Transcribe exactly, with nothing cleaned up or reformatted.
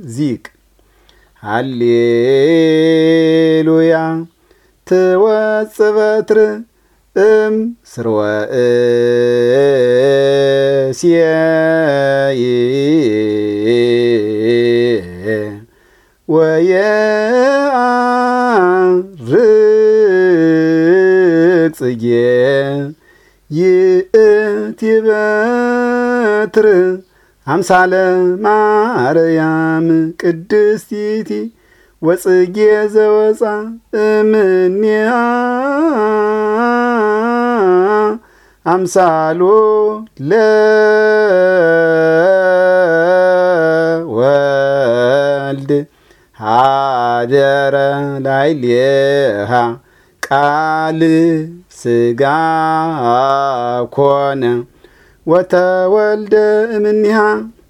ዚቅ ሃሌሉያ ትወጽእ በትር እም ስርወ እሴይ ወየዐርግ ጽጌ ይእቲ በትር አምሳለ ማርያም ቅድስቲቲ ወጽጌ ዘወፃ እምኔሃ አምሳሎ ለወልድ ሀደረ ላዕሌሃ ቃል ሥጋ ኮነ ወተወልደ እምኔሃ